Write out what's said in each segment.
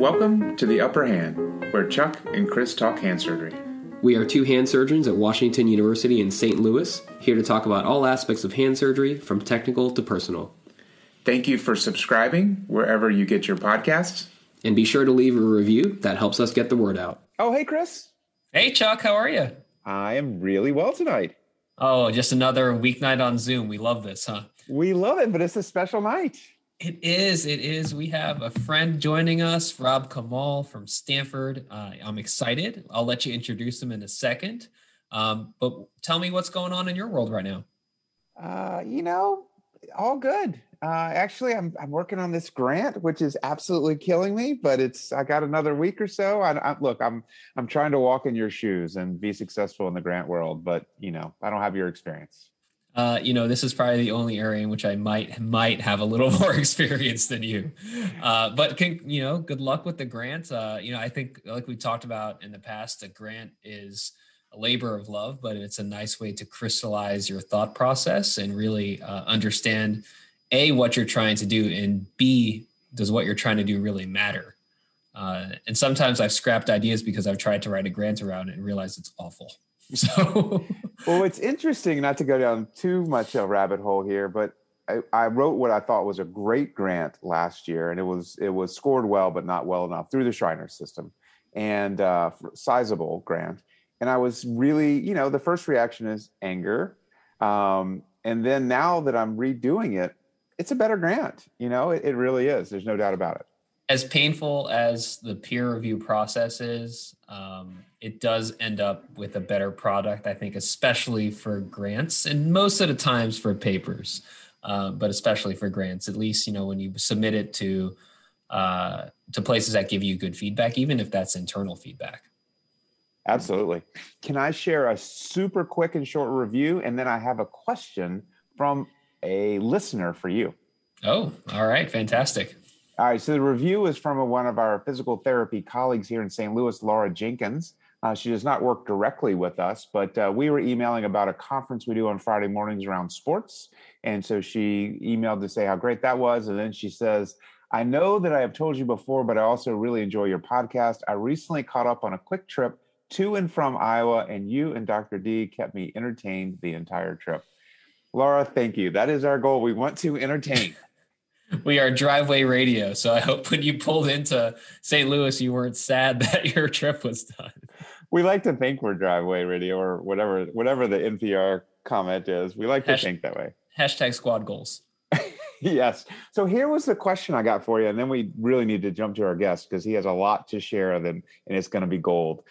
Welcome to The Upper Hand, where Chuck and Chris talk hand surgery. We are two hand surgeons at Washington University in St. Louis, here to talk about all aspects of hand surgery, from technical to personal. Thank you for subscribing wherever you get your podcasts. And be sure to leave a review. That helps us get the word out. Oh, hey, Chris. Hey, Chuck. How are you? I am really well tonight. Oh, just another weeknight on Zoom. We love this, huh? We love it, but it's a special night. It is. We have a friend joining us, Rob Kamal from Stanford. I'm excited. I'll let you introduce him in a second. But tell me what's going on in your world right now. All good. Actually, I'm working on this grant, which is absolutely killing me, but I got another week or so. I'm trying to walk in your shoes and be successful in the grant world, but I don't have your experience. This is probably the only area in which I might have a little more experience than you. But good luck with the grant. I think, like we talked about in the past, a grant is a labor of love, but it's a nice way to crystallize your thought process and really understand A, what you're trying to do, and B, does what you're trying to do really matter? And sometimes I've scrapped ideas because I've tried to write a grant around it and realized it's awful. So, well, it's interesting, not to go down too much a rabbit hole here, but I wrote what I thought was a great grant last year, and it was scored well, but not well enough through the Schreiner system, and sizable grant. And I was really, the first reaction is anger, and then now that I'm redoing it, it's a better grant. It really is. There's no doubt about it. As painful as the peer review process is, it does end up with a better product, I think, especially for grants and most of the times for papers, but especially for grants, at least, when you submit it to places that give you good feedback, even if that's internal feedback. Absolutely. Can I share a super quick and short review? And then I have a question from a listener for you. Oh, all right. Fantastic. All right. So the review is from one of our physical therapy colleagues here in St. Louis, Laura Jenkins. She does not work directly with us, but we were emailing about a conference we do on Friday mornings around sports. And so she emailed to say how great that was. And then she says, I know that I have told you before, but I also really enjoy your podcast. I recently caught up on a quick trip to and from Iowa, and you and Dr. D kept me entertained the entire trip. Laura, thank you. That is our goal. We want to entertain. We are driveway radio. So I hope when you pulled into St. Louis, you weren't sad that your trip was done. We like to think we're driveway radio, or whatever the NPR comment is. We like to think that way. Hashtag squad goals. Yes. So here was the question I got for you. And then we really need to jump to our guest because he has a lot to share and it's going to be gold.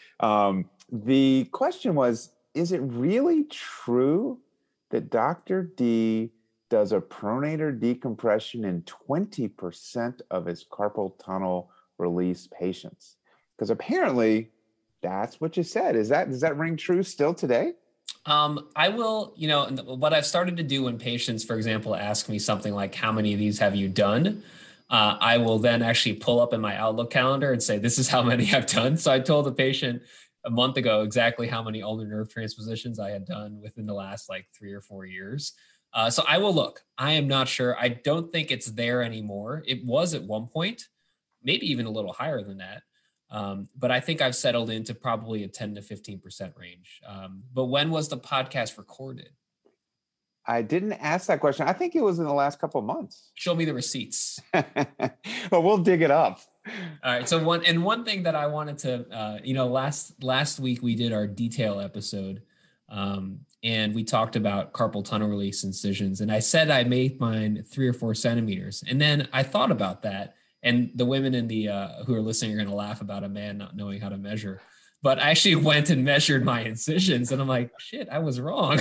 The question was, is it really true that Dr. D does a pronator decompression in 20% of his carpal tunnel release patients? Because apparently that's what you said. Does that ring true still today? I will, what I've started to do when patients, for example, ask me something like, how many of these have you done? I will then actually pull up in my Outlook calendar and say, this is how many I've done. So I told the patient a month ago exactly how many ulnar nerve transpositions I had done within the last 3 or 4 years. So I will look. I am not sure. I don't think it's there anymore. It was at one point, maybe even a little higher than that. But I think I've settled into probably a 10 to 15% range. But when was the podcast recorded? I didn't ask that question. I think it was in the last couple of months. Show me the receipts. Well, we'll dig it up. All right. So one thing that I wanted to, last week we did our detail episode, and we talked about carpal tunnel release incisions. And I said I made mine 3 or 4 centimeters. And then I thought about that. And the women in the who are listening are going to laugh about a man not knowing how to measure. But I actually went and measured my incisions, and I'm like, shit, I was wrong.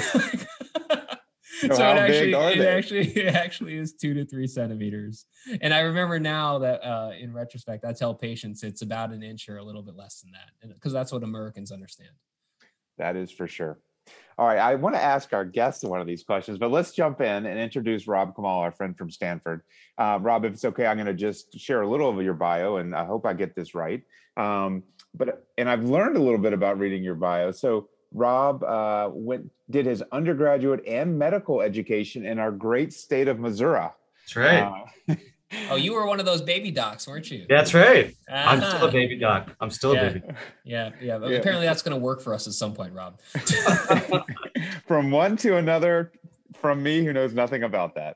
So it actually is 2 to 3 centimeters. And I remember now that in retrospect, I tell patients it's about an inch or a little bit less than that, because that's what Americans understand. That is for sure. All right, I want to ask our guest one of these questions, but let's jump in and introduce Rob Kamal, our friend from Stanford. Rob, if it's okay, I'm going to just share a little of your bio, and I hope I get this right. And I've learned a little bit about reading your bio. So Rob did his undergraduate and medical education in our great state of Missouri. That's right. Oh, you were one of those baby docs, weren't you? That's right. I'm still a baby doc. I'm still a baby. Yeah. Apparently that's going to work for us at some point, Rob. From one to another, from me who knows nothing about that.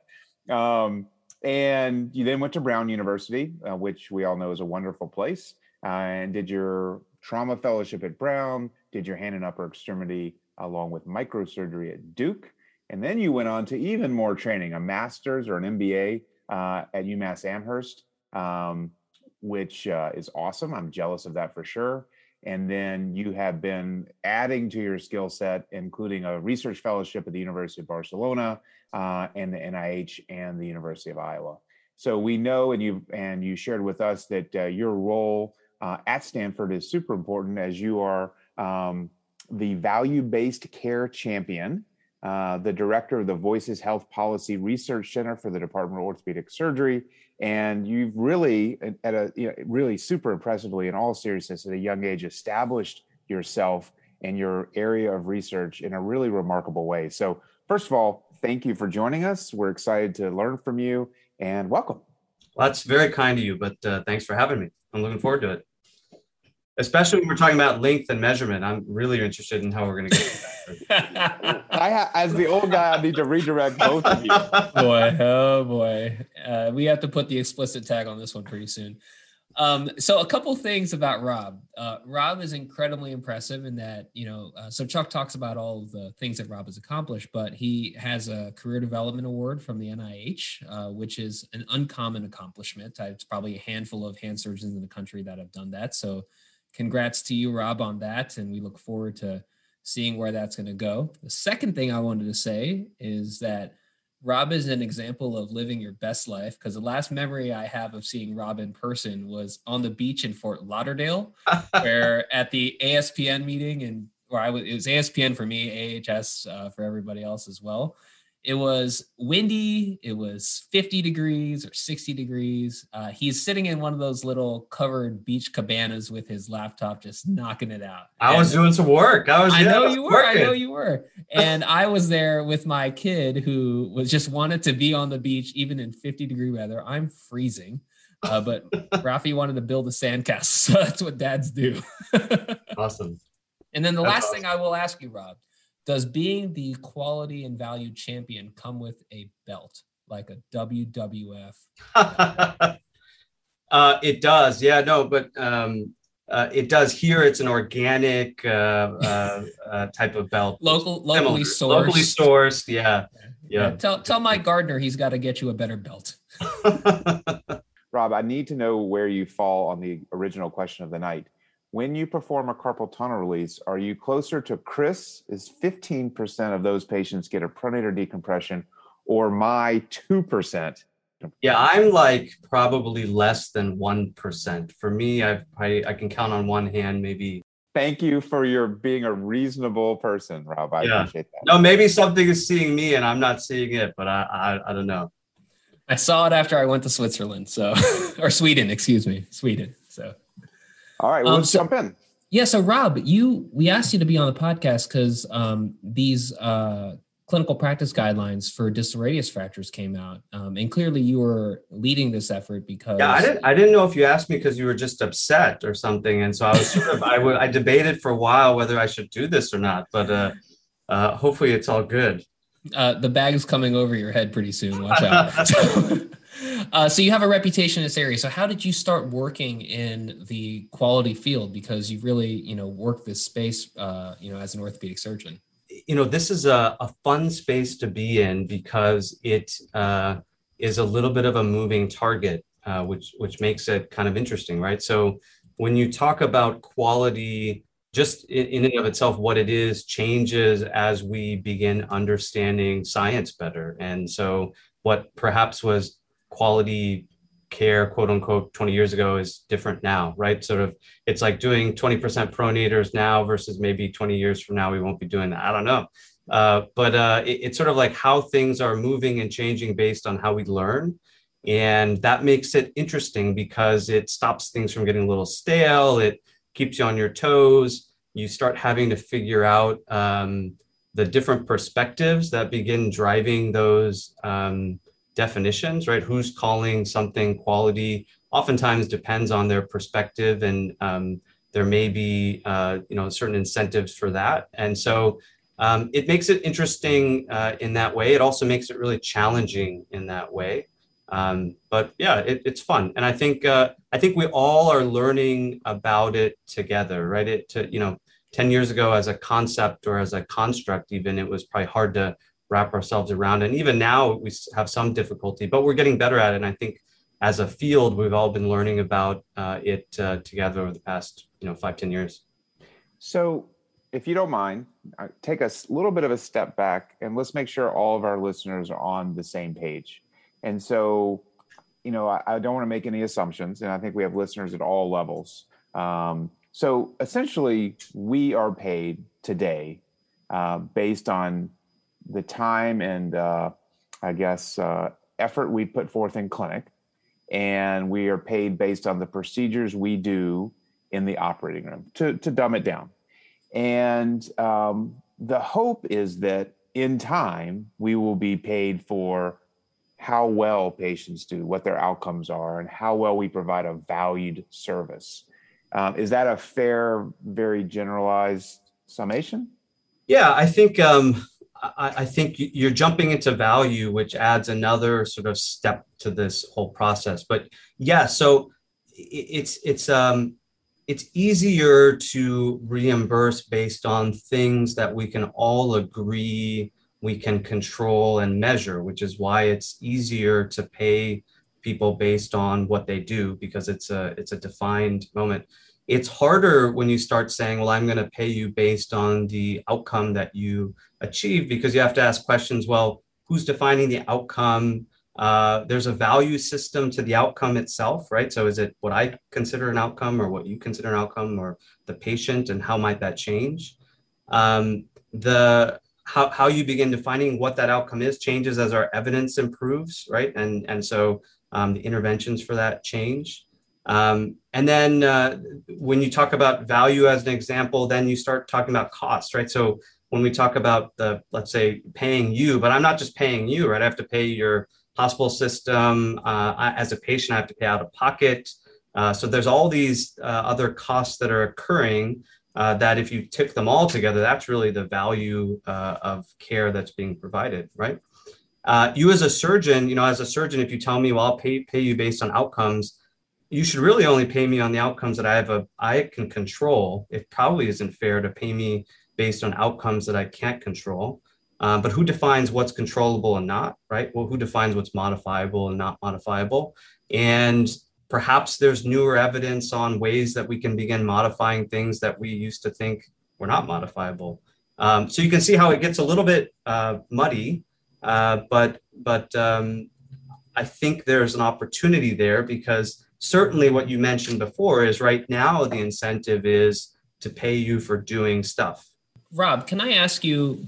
And you then went to Brown University, which we all know is a wonderful place, and did your trauma fellowship at Brown, did your hand and upper extremity along with microsurgery at Duke. And then you went on to even more training, a master's or an MBA at UMass Amherst, which is awesome. I'm jealous of that for sure. And then you have been adding to your skill set, including a research fellowship at the University of Barcelona and the NIH and the University of Iowa. So we know, and you shared with us that your role at Stanford is super important, as you are the value-based care champion, the director of the Voices Health Policy Research Center for the Department of Orthopedic Surgery. And you've really, really super impressively, in all seriousness, at a young age, established yourself and your area of research in a really remarkable way. So first of all, thank you for joining us. We're excited to learn from you, and welcome. Well, that's very kind of you, but thanks for having me. I'm looking forward to it. Especially when we're talking about length and measurement. I'm really interested in how we're going to get to that. As the old guy, I need to redirect both of you. Boy. We have to put the explicit tag on this one pretty soon. So a couple things about Rob. Rob is incredibly impressive in that, so Chuck talks about all of the things that Rob has accomplished, but he has a career development award from the NIH, which is an uncommon accomplishment. It's probably a handful of hand surgeons in the country that have done that. So congrats to you, Rob, on that. And we look forward to seeing where that's going to go. The second thing I wanted to say is that Rob is an example of living your best life, because the last memory I have of seeing Rob in person was on the beach in Fort Lauderdale, where at the ASPN meeting, it was ASPN for me, AHS for everybody else as well. It was windy. It was 50 degrees or 60 degrees. He's sitting in one of those little covered beach cabanas with his laptop, just knocking it out. I was doing some work. I know you were. And I was there with my kid who just wanted to be on the beach, even in 50-degree weather. I'm freezing. But Rafi wanted to build a sandcastle. So that's what dads do. Awesome. And then the last thing I will ask you, Rob, does being the quality and value champion come with a belt, like a WWF? It does. Yeah, no, but it does here. It's an organic type of belt. Locally sourced. Locally sourced. Yeah. Tell Mike Gardner he's got to get you a better belt. Rob, I need to know where you fall on the original question of the night. When you perform a carpal tunnel release, are you closer to Chris, is 15% of those patients get a pronator decompression, or my 2%? Yeah, I'm like probably less than 1%. For me, I can count on one hand, maybe. Thank you for your being a reasonable person, Rob. I appreciate that. No, maybe something is seeing me and I'm not seeing it, but I don't know. I saw it after I went to Switzerland, or Sweden. So. All right, well, let's jump in. Yeah, so Rob, we asked you to be on the podcast because these clinical practice guidelines for distal radius fractures came out, and clearly you were leading this effort because. Yeah, I didn't know if you asked me because you were just upset or something, and so I was I debated for a while whether I should do this or not, but hopefully it's all good. The bag's coming over your head pretty soon. Watch out. So you have a reputation in this area. So how did you start working in the quality field? Because you've really, worked this space, as an orthopedic surgeon. This is a fun space to be in because it is a little bit of a moving target, which makes it kind of interesting, right? So when you talk about quality, just in and of itself, what it is changes as we begin understanding science better. And so what perhaps was quality care, quote unquote, 20 years ago is different now, right? Sort of, it's like doing 20% pronators now versus maybe 20 years from now, we won't be doing that. I don't know. But it's sort of like how things are moving and changing based on how we learn. And that makes it interesting because it stops things from getting a little stale. It keeps you on your toes. You start having to figure out the different perspectives that begin driving those definitions, right? Who's calling something quality oftentimes depends on their perspective, and there may be certain incentives for that. And so it makes it interesting in that way. It also makes it really challenging in that way. But yeah, it's fun, and I think we all are learning about it together, right? 10 years ago, as a concept or as a construct, even, it was probably hard to wrap ourselves around, and even now we have some difficulty, but we're getting better at it. And I think as a field, we've all been learning about it together over the past 5-10 years. So, if you don't mind, take a little bit of a step back, and let's make sure all of our listeners are on the same page. And so, I don't want to make any assumptions, and I think we have listeners at all levels. So essentially, we are paid today based on the time and, effort we put forth in clinic. And we are paid based on the procedures we do in the operating room, to dumb it down. And the hope is that in time, we will be paid for how well patients do, what their outcomes are, and how well we provide a valued service. Is that a fair, very generalized summation? Yeah, I think you're jumping into value, which adds another sort of step to this whole process. But yeah, so it's easier to reimburse based on things that we can all agree we can control and measure, which is why it's easier to pay people based on what they do, because it's a defined moment. It's harder when you start saying, well, I'm going to pay you based on the outcome that you achieve, because you have to ask questions. Well, who's defining the outcome? There's a value system to the outcome itself, right? So is it what I consider an outcome, or what you consider an outcome, or the patient, and how might that change? How you begin defining what that outcome is changes as our evidence improves, right? And so the interventions for that change. And then when you talk about value as an example, then you start talking about cost, right? So when we talk about let's say, paying you, but I'm not just paying you, right? I have to pay your hospital system. As a patient, I have to pay out of pocket. So there's all these other costs that are occurring that if you took them all together, that's really the value of care that's being provided, right? You as a surgeon, if you tell me, well, I'll pay you based on outcomes, you should really only pay me on the outcomes that I can control. It probably isn't fair to pay me based on outcomes that I can't control. But who defines what's controllable and not, right? Well, who defines what's modifiable and not modifiable? And perhaps there's newer evidence on ways that we can begin modifying things that we used to think were not modifiable. So you can see how it gets a little bit muddy, but I think there's an opportunity there, because certainly what you mentioned before is right now the incentive is to pay you for doing stuff. Rob, can I ask you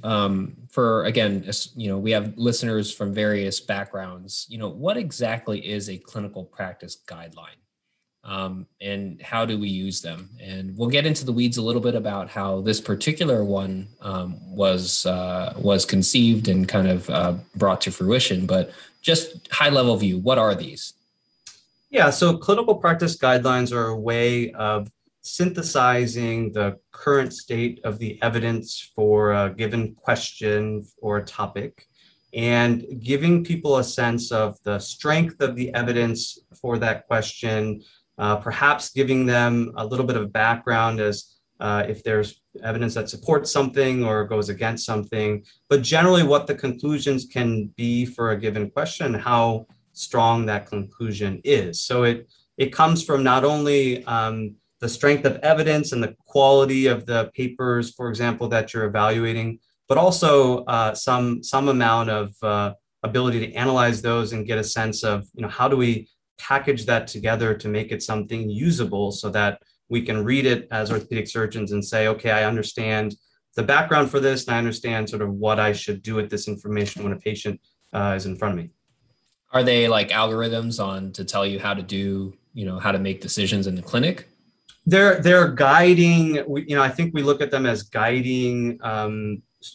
we have listeners from various backgrounds, what exactly is a clinical practice guideline? And how do we use them? And we'll get into the weeds a little bit about how this particular one was conceived and kind of brought to fruition, but just high level view, what are these? Yeah, so clinical practice guidelines are a way of synthesizing the current state of the evidence for a given question or a topic, and giving people a sense of the strength of the evidence for that question, perhaps giving them a little bit of background as if there's evidence that supports something or goes against something, but generally what the conclusions can be for a given question, how strong that conclusion is. So it comes from not only the strength of evidence and the quality of the papers, for example, that you're evaluating, but also some amount of ability to analyze those and get a sense of, how do we package that together to make it something usable so that we can read it as orthopedic surgeons and say, okay, I understand the background for this, and I understand sort of what I should do with this information when a patient is in front of me. Are they like algorithms to tell you how to do, how to make decisions in the clinic? They're guiding, I think we look at them as guiding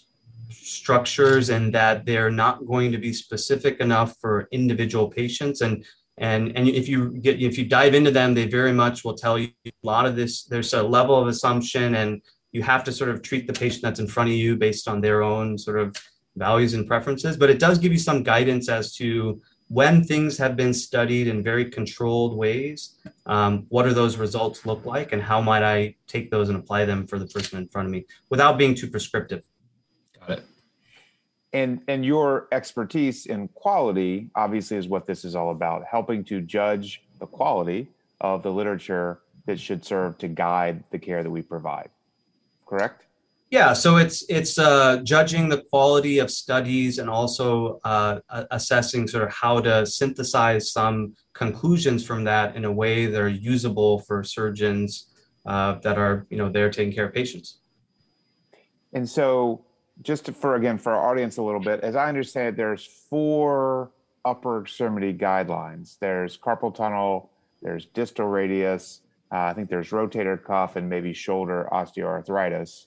structures and that they're not going to be specific enough for individual patients. And if you dive into them, they very much will tell you a lot of this. There's a level of assumption, and you have to sort of treat the patient that's in front of you based on their own sort of values and preferences. But it does give you some guidance as to when things have been studied in very controlled ways, what do those results look like, and how might I take those and apply them for the person in front of me without being too prescriptive. Got it. And your expertise in quality obviously is what this is all about, helping to judge the quality of the literature that should serve to guide the care that we provide. Correct? Yeah, so it's judging the quality of studies and also assessing sort of how to synthesize some conclusions from that in a way that are usable for surgeons that are there taking care of patients. And so, just for our audience a little bit, as I understand it, there's 4 upper extremity guidelines. There's carpal tunnel, there's distal radius, I think there's rotator cuff, and maybe shoulder osteoarthritis.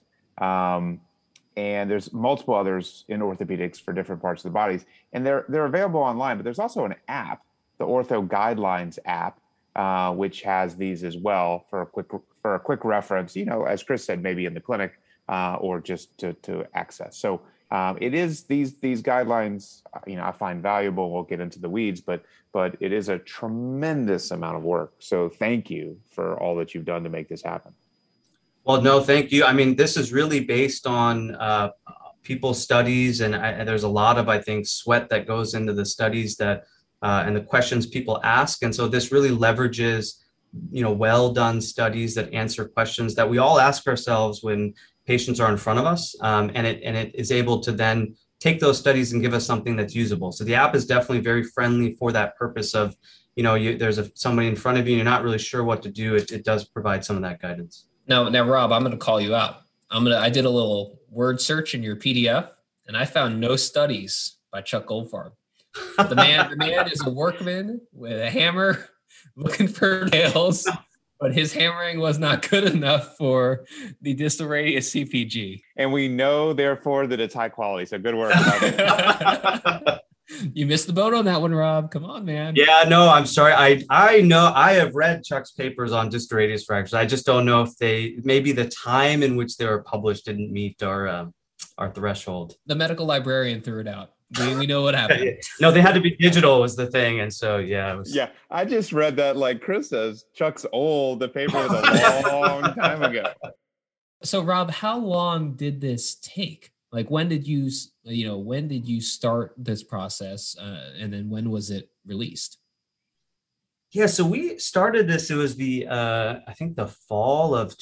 And there's multiple others in orthopedics for different parts of the bodies, and they're available online. But there's also an app, the Ortho Guidelines app, which has these as well for a quick reference. As Chris said, maybe in the clinic or just to access. So it is these guidelines. I find valuable. We'll get into the weeds, but it is a tremendous amount of work. So thank you for all that you've done to make this happen. Well, no, thank you. I mean, this is really based on people's studies, and there's a lot of, I think, sweat that goes into the studies that and the questions people ask. And so this really leverages, well done studies that answer questions that we all ask ourselves when patients are in front of us, and it is able to then take those studies and give us something that's usable. So the app is definitely very friendly for that purpose of, there's somebody in front of you, and you're not really sure what to do. It does provide some of that guidance. Now, Rob, I'm going to call you out. I did a little word search in your PDF, and I found no studies by Chuck Goldfarb. The man is a workman with a hammer looking for nails, but his hammering was not good enough for the distal radius CPG. And we know, therefore, that it's high quality. So good work. You missed the boat on that one, Rob. Come on, man. Yeah, no, I'm sorry. I know I have read Chuck's papers on distal radius fractures. I just don't know if maybe the time in which they were published didn't meet our threshold. The medical librarian threw it out. We know what happened. No, they had to be digital was the thing. And so, yeah. Yeah, I just read that, like Chris says, Chuck's old. The paper was a long time ago. So, Rob, how long did this take? Like, when did you start this process, and then when was it released? Yeah, so we started this. It was I think the fall of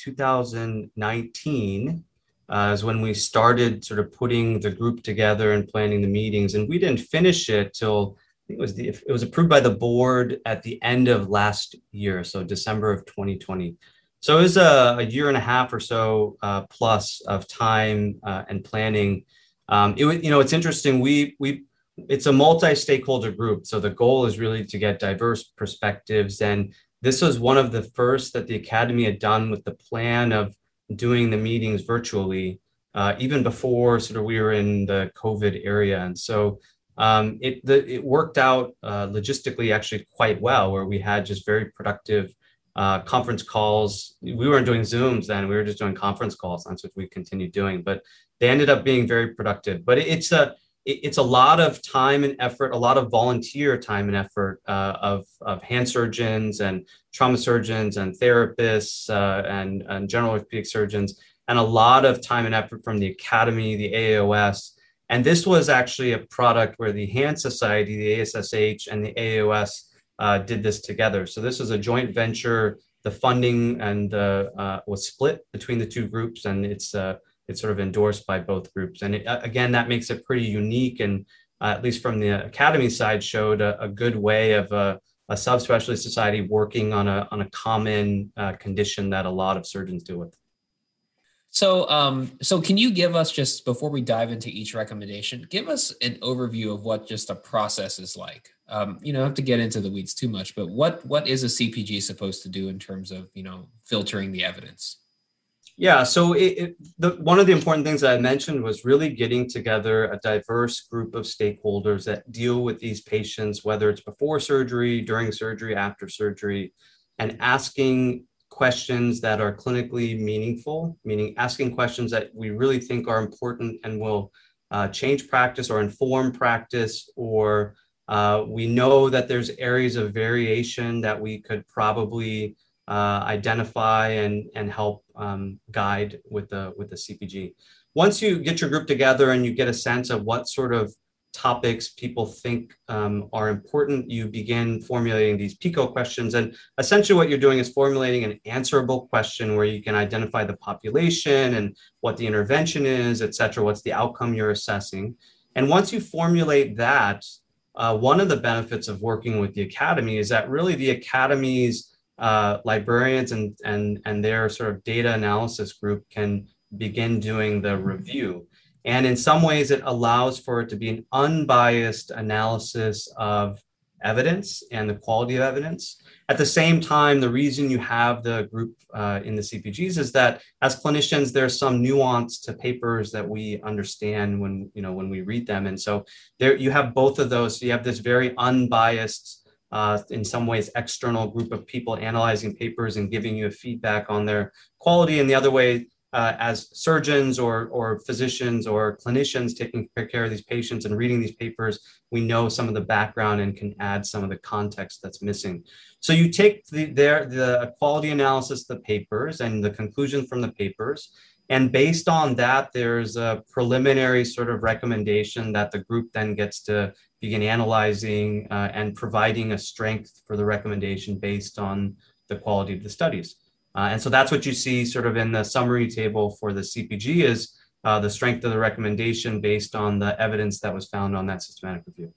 2019 is when we started sort of putting the group together and planning the meetings, and we didn't finish it till I think it was approved by the board at the end of last year, so December of 2020. So it was a year and a half or so plus of time and planning. It's interesting. It's a multi-stakeholder group. So the goal is really to get diverse perspectives. And this was one of the first that the Academy had done with the plan of doing the meetings virtually, even before sort of we were in the COVID area. And so it worked out logistically actually quite well, where we had just very productive conference calls. We weren't doing Zooms then, we were just doing conference calls. That's what we continued doing, but they ended up being very productive. But it's a lot of time and effort, a lot of volunteer time and effort of hand surgeons and trauma surgeons and therapists and general orthopedic surgeons, and a lot of time and effort from the Academy, the AAOS. And this was actually a product where the Hand Society, the ASSH, and the AAOS did this together. So this was a joint venture. The funding and was split between the two groups, and it's sort of endorsed by both groups. And again, that makes it pretty unique, and at least from the Academy side, showed a good way of a subspecialty society working on a common condition that a lot of surgeons deal with. So can you give us, just before we dive into each recommendation, give us an overview of what just a process is like? You don't have to get into the weeds too much, but what is a CPG supposed to do in terms of, filtering the evidence? Yeah, so one of the important things that I mentioned was really getting together a diverse group of stakeholders that deal with these patients, whether it's before surgery, during surgery, after surgery, and asking questions that are clinically meaningful, meaning asking questions that we really think are important and will change practice or inform practice, or we know that there's areas of variation that we could probably identify and help guide with the CPG. Once you get your group together and you get a sense of what sort of topics people think are important, you begin formulating these PICO questions. And essentially what you're doing is formulating an answerable question where you can identify the population and what the intervention is, et cetera, what's the outcome you're assessing. And once you formulate that, one of the benefits of working with the Academy is that really the Academy's librarians and their sort of data analysis group can begin doing the review. And in some ways, it allows for it to be an unbiased analysis of evidence and the quality of evidence. At the same time, the reason you have the group in the CPGs is that as clinicians, there's some nuance to papers that we understand when we read them. And so there you have both of those. So you have this very unbiased in some ways, external group of people analyzing papers and giving you a feedback on their quality. And the other way, as surgeons or physicians or clinicians taking care of these patients and reading these papers, we know some of the background and can add some of the context that's missing. So you take the quality analysis of the papers and the conclusion from the papers, and based on that, there's a preliminary sort of recommendation that the group then gets to begin analyzing and providing a strength for the recommendation based on the quality of the studies. And so that's what you see sort of in the summary table for the CPG is the strength of the recommendation based on the evidence that was found on that systematic review.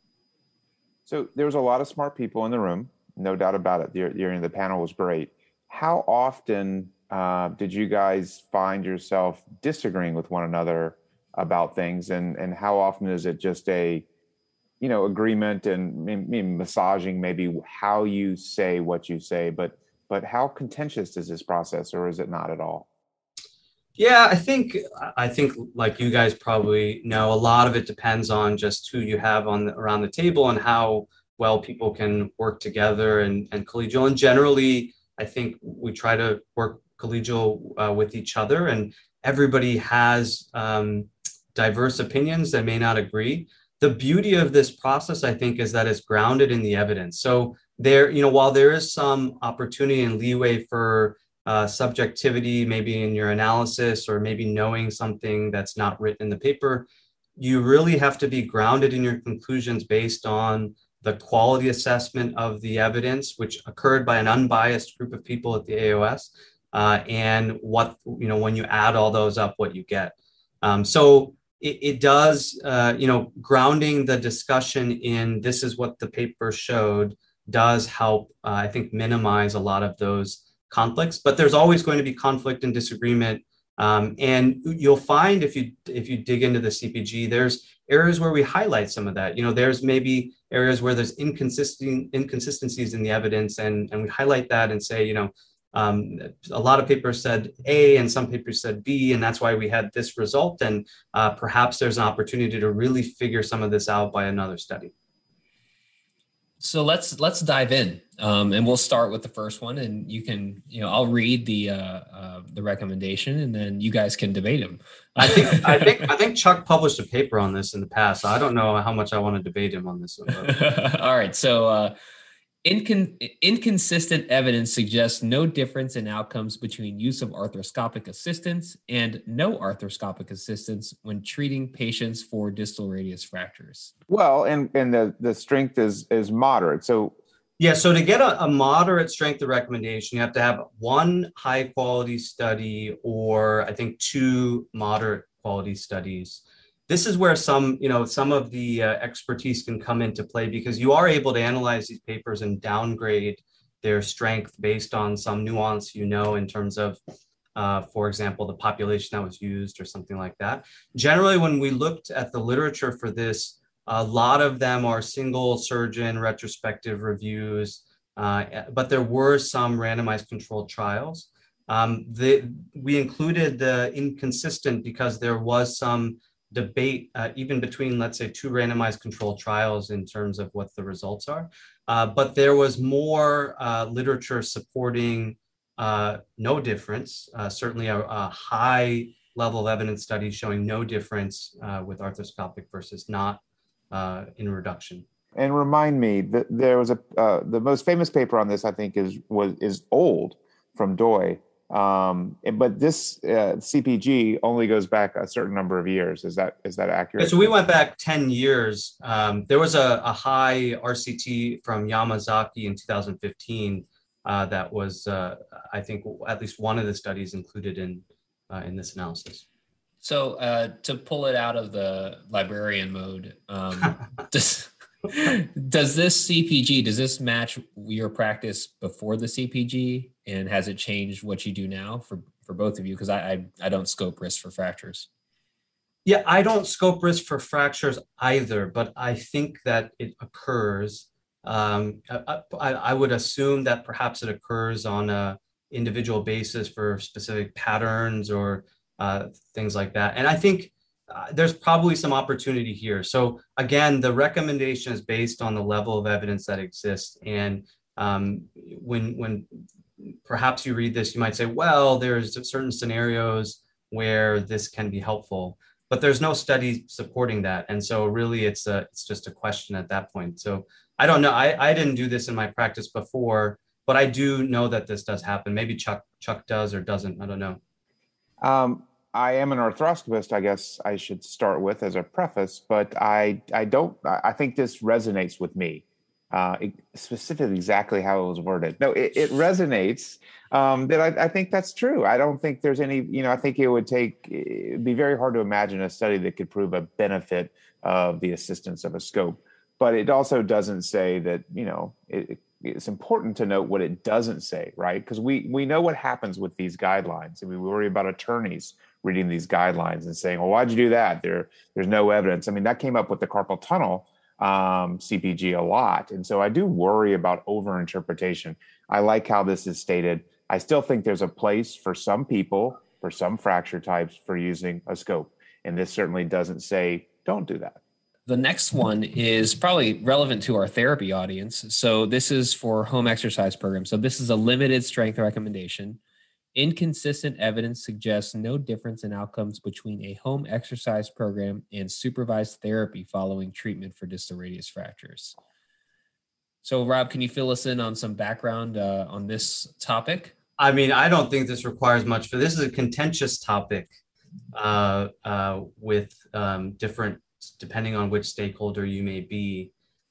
So there was a lot of smart people in the room, no doubt about it. The panel was great. How often did you guys find yourself disagreeing with one another about things, and how often is it just a agreement and maybe massaging maybe how you say what you say, but how contentious is this process, or is it not at all? Yeah, I think like you guys probably know, a lot of it depends on just who you have around the table and how well people can work together and collegial. And generally, I think we try to work collegial with each other, and everybody has diverse opinions that may not agree. The beauty of this process, I think, is that it's grounded in the evidence. So while there is some opportunity and leeway for subjectivity, maybe in your analysis or maybe knowing something that's not written in the paper, you really have to be grounded in your conclusions based on the quality assessment of the evidence, which occurred by an unbiased group of people at the AOS, and when you add all those up, what you get. So it does, grounding the discussion in this is what the paper showed does help, I think, minimize a lot of those conflicts. But there's always going to be conflict and disagreement. And you'll find if you dig into the CPG, there's areas where we highlight some of that. There's maybe areas where there's inconsistencies in the evidence, and we highlight that and say, a lot of papers said A and some papers said B, and that's why we had this result. And perhaps there's an opportunity to really figure some of this out by another study. So let's dive in, and we'll start with the first one. And you can, I'll read the recommendation, and then you guys can debate them. I think Chuck published a paper on this in the past. So I don't know how much I want to debate him on this one. All right. So inconsistent evidence suggests no difference in outcomes between use of arthroscopic assistance and no arthroscopic assistance when treating patients for distal radius fractures. Well, and the strength is moderate. So yeah, so to get a moderate strength of recommendation, you have to have one high quality study or I think two moderate quality studies. This is where some of the expertise can come into play, because you are able to analyze these papers and downgrade their strength based on some nuance, in terms of, for example, the population that was used or something like that. Generally, when we looked at the literature for this, a lot of them are single surgeon retrospective reviews, but there were some randomized controlled trials. We included the inconsistent because there was some debate, even between, let's say, two randomized controlled trials in terms of what the results are. But there was more literature supporting no difference, certainly a high level of evidence studies showing no difference with arthroscopic versus not in reduction. And remind me that there was the most famous paper on this, I think, is old, from Doi. But this CPG only goes back a certain number of years. Is that accurate? So we went back 10 years. There was a high RCT from Yamazaki in 2015 that was, I think, at least one of the studies included in this analysis. So to pull it out of the librarian mode, does this CPG, does this match your practice before the CPG? And has it changed what you do now for both of you? Because I don't scope risk for fractures. Yeah, I don't scope risk for fractures either, but I think that it occurs. I would assume that perhaps it occurs on an individual basis for specific patterns or things like that. And I think there's probably some opportunity here. So again, the recommendation is based on the level of evidence that exists. And when perhaps you read this, you might say, well, there's certain scenarios where this can be helpful, but there's no study supporting that. And so really it's just a question at that point. So I don't know. I didn't do this in my practice before, but I do know that this does happen. Maybe Chuck does or doesn't. I don't know. I am an arthroscopist, I guess I should start with as a preface, but I think this resonates with me. Specifically exactly how it was worded. No, it resonates. That I think that's true. I don't think there's any, I think it'd be very hard to imagine a study that could prove a benefit of the assistance of a scope. But it also doesn't say that, it's important to note what it doesn't say, right? Because we know what happens with these guidelines, and we worry about attorneys reading these guidelines and saying, well, why'd you do that? There's no evidence. I mean, that came up with the carpal tunnel CPG a lot. And so I do worry about overinterpretation. I like how this is stated. I still think there's a place for some people, for some fracture types, for using a scope. And this certainly doesn't say, don't do that. The next one is probably relevant to our therapy audience. So this is for home exercise programs. So this is a limited strength recommendation. Inconsistent evidence suggests no difference in outcomes between a home exercise program and supervised therapy following treatment for distal radius fractures. So Rob, can you fill us in on some background on this topic? I mean, I don't think this requires much, but this is a contentious topic with different, depending on which stakeholder you may be.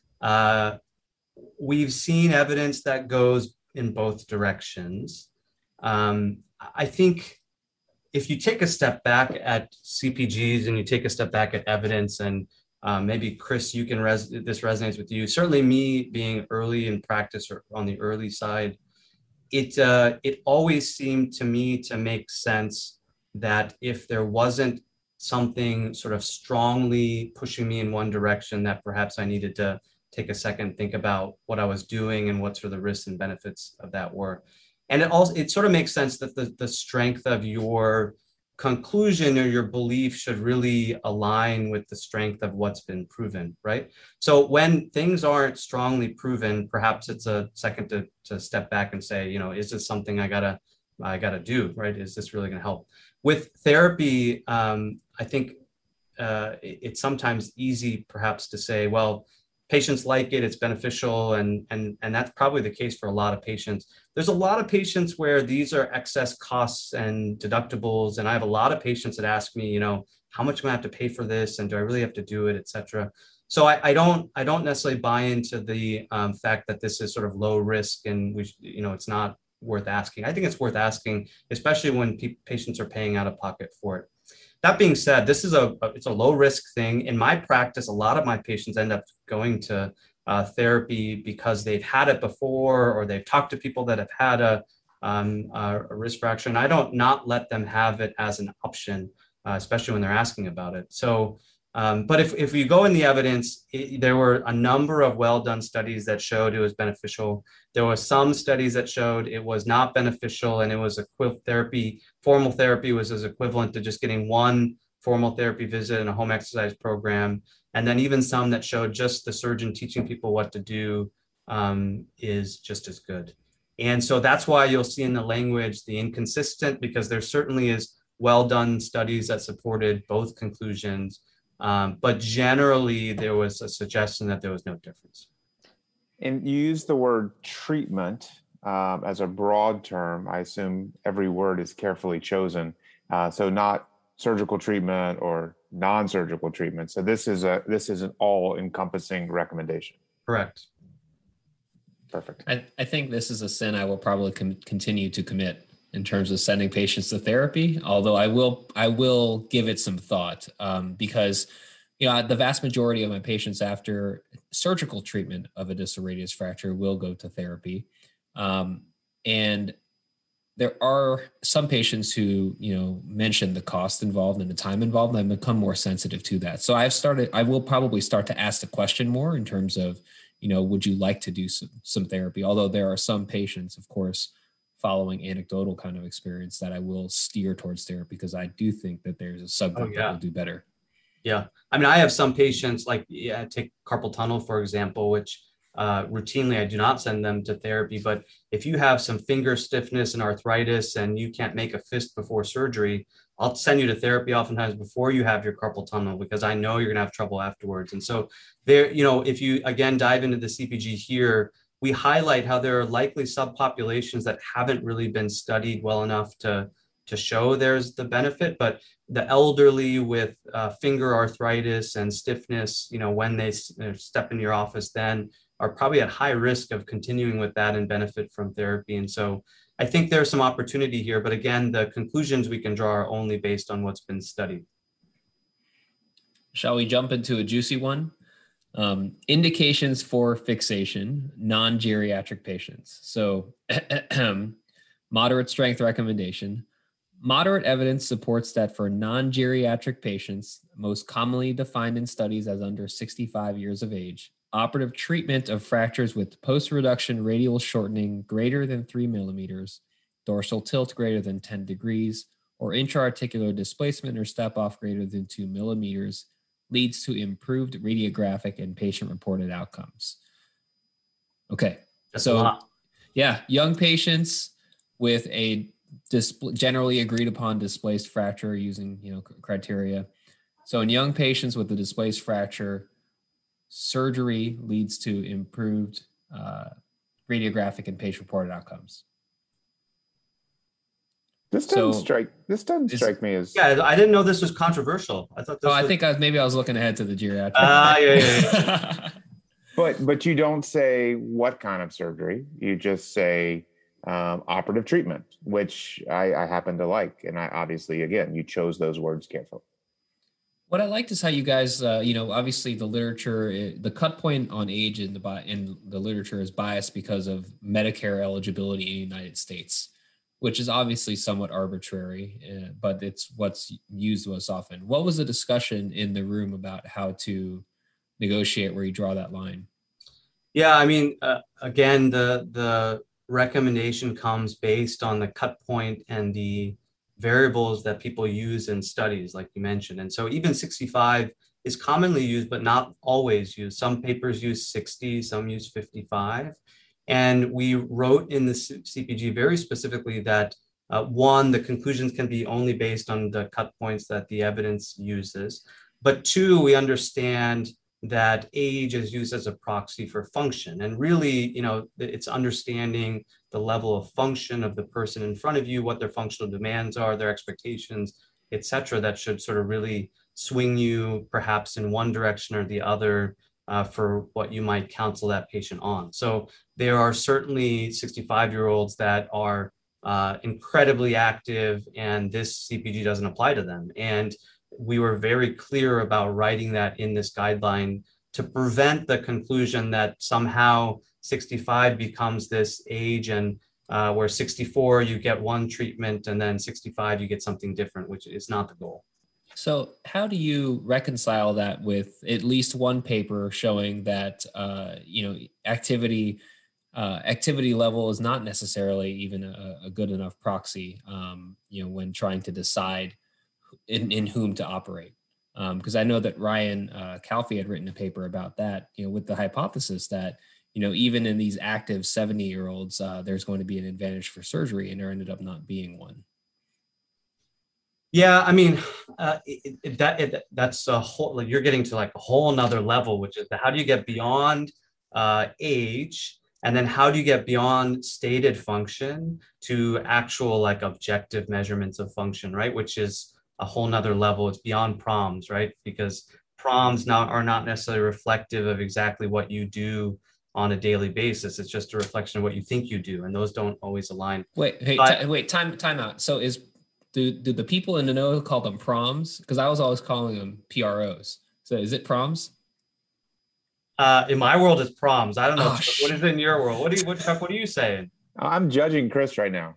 We've seen evidence that goes in both directions. I think if you take a step back at CPGs and you take a step back at evidence, and maybe Chris, you can this resonates with you. Certainly, me being early in practice or on the early side, it always seemed to me to make sense that if there wasn't something sort of strongly pushing me in one direction, that perhaps I needed to take a second, think about what I was doing and what sort of the risks and benefits of that were. And it sort of makes sense that the strength of your conclusion or your belief should really align with the strength of what's been proven, right? So when things aren't strongly proven, perhaps it's a second to step back and say, is this something I gotta do, right? Is this really gonna help? With therapy, I think it's sometimes easy perhaps to say, well, patients like it, it's beneficial, and that's probably the case for a lot of patients. There's a lot of patients where these are excess costs and deductibles, and I have a lot of patients that ask me, how much am I have to pay for this, and do I really have to do it, et cetera. So I don't necessarily buy into the fact that this is sort of low risk and it's not worth asking. I think it's worth asking, especially when patients are paying out of pocket for it. That being said, this is it's a low risk thing. In my practice, a lot of my patients end up going to therapy because they've had it before, or they've talked to people that have had a wrist fracture, and I don't not let them have it as an option, especially when they're asking about it. So But if you go in the evidence, there were a number of well-done studies that showed it was beneficial. There were some studies that showed it was not beneficial, and it was therapy. Formal therapy was as equivalent to just getting one formal therapy visit and a home exercise program. And then even some that showed just the surgeon teaching people what to do is just as good. And so that's why you'll see in the language the inconsistent, because there certainly is well-done studies that supported both conclusions. But generally, there was a suggestion that there was no difference. And you use the word treatment as a broad term. I assume every word is carefully chosen. So not surgical treatment or non-surgical treatment. So this is an all-encompassing recommendation. Correct. Perfect. I think this is a sin I will probably continue to commit in terms of sending patients to therapy, although I will give it some thought because the vast majority of my patients after surgical treatment of a distal radius fracture will go to therapy. And there are some patients who, mention the cost involved and the time involved, and I've become more sensitive to that. So I will probably start to ask the question more in terms of, would you like to do some therapy? Although there are some patients, of course, following anecdotal kind of experience that I will steer towards therapy because I do think that there's a subgroup that will do better. Yeah. I mean, I have some patients take carpal tunnel, for example, which routinely I do not send them to therapy. But if you have some finger stiffness and arthritis and you can't make a fist before surgery, I'll send you to therapy oftentimes before you have your carpal tunnel because I know you're going to have trouble afterwards. And so there, if you again dive into the CPG here, we highlight how there are likely subpopulations that haven't really been studied well enough to show there's the benefit, but the elderly with finger arthritis and stiffness, when they step in your office then are probably at high risk of continuing with that and benefit from therapy. And so I think there's some opportunity here, but again, the conclusions we can draw are only based on what's been studied. Shall we jump into a juicy one? Indications for fixation, non-geriatric patients. So moderate strength recommendation. Moderate evidence supports that for non-geriatric patients, most commonly defined in studies as under 65 years of age, operative treatment of fractures with post-reduction radial shortening greater than 3 millimeters, dorsal tilt greater than 10 degrees, or intra-articular displacement or step-off greater than 2 millimeters leads to improved radiographic and patient-reported outcomes. Okay. That's a lot. Yeah, young patients with a generally agreed upon displaced fracture using criteria. So in young patients with a displaced fracture, surgery leads to improved radiographic and patient-reported outcomes. This doesn't strike me as. Yeah, I didn't know this was controversial. I thought. I think I was looking ahead to the geriatric. Yeah. But you don't say what kind of surgery. You just say operative treatment, which I happen to like, and I obviously, again, you chose those words carefully. What I liked is how you guys, obviously the literature, the cut point on age in the literature is biased because of Medicare eligibility in the United States, which is obviously somewhat arbitrary, but it's what's used most often. What was the discussion in the room about how to negotiate where you draw that line? Yeah, I mean, again, the recommendation comes based on the cut point and the variables that people use in studies, like you mentioned. And so even 65 is commonly used, but not always used. Some papers use 60, some use 55. And we wrote in the CPG very specifically that one, the conclusions can be only based on the cut points that the evidence uses. But two, we understand that age is used as a proxy for function. And really, it's understanding the level of function of the person in front of you, what their functional demands are, their expectations, et cetera, that should sort of really swing you perhaps in one direction or the other for what you might counsel that patient on. So there are certainly 65-year-olds that are incredibly active, and this CPG doesn't apply to them. And we were very clear about writing that in this guideline to prevent the conclusion that somehow 65 becomes this age, and where 64 you get one treatment and then 65 you get something different, which is not the goal. So how do you reconcile that with at least one paper showing that activity level is not necessarily even a good enough proxy, when trying to decide in whom to operate? Because I know that Ryan Calfee had written a paper about that, with the hypothesis that, even in these active 70-year-olds, there's going to be an advantage for surgery, and there ended up not being one. Yeah, I mean, that's a whole. Like, you're getting to like a whole nother level, which is how do you get beyond age, and then how do you get beyond stated function to actual like objective measurements of function, right? Which is a whole nother level. It's beyond PROMs, right? Because PROMs now are not necessarily reflective of exactly what you do on a daily basis. It's just a reflection of what you think you do, and those don't always align. Time out. So do the people in the know call them proms? Because I was always calling them PROs. So is it proms? In my world, it's PROMs. I don't know. Oh, Chuck, what is it in your world? Chuck, what are you saying? I'm judging Chris right now.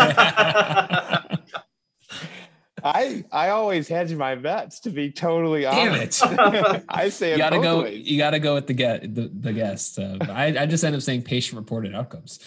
I always hedge my bets, to be totally honest. Damn it! I say you it gotta both go. ways. You gotta go with the guest. I just end up saying patient-reported outcomes.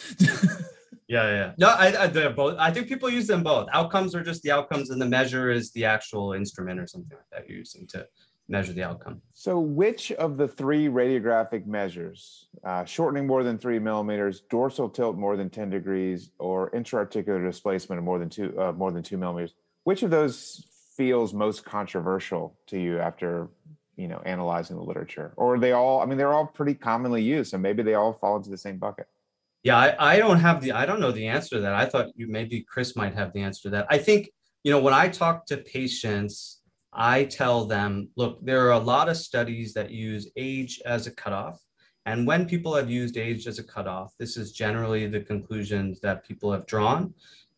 Yeah. No, they're both. I think people use them both. Outcomes are just the outcomes, and the measure is the actual instrument or something like that you're using to measure the outcome. So, which of the three radiographic measures, shortening more than 3 millimeters, dorsal tilt more than 10 degrees, or intra-articular displacement of more than 2 millimeters, which of those feels most controversial to you after analyzing the literature? Or are they all? I mean, they're all pretty commonly used, so maybe they all fall into the same bucket. Yeah, I don't know the answer to that. I thought maybe Chris might have the answer to that. I think, when I talk to patients, I tell them, look, there are a lot of studies that use age as a cutoff. And when people have used age as a cutoff, this is generally the conclusions that people have drawn.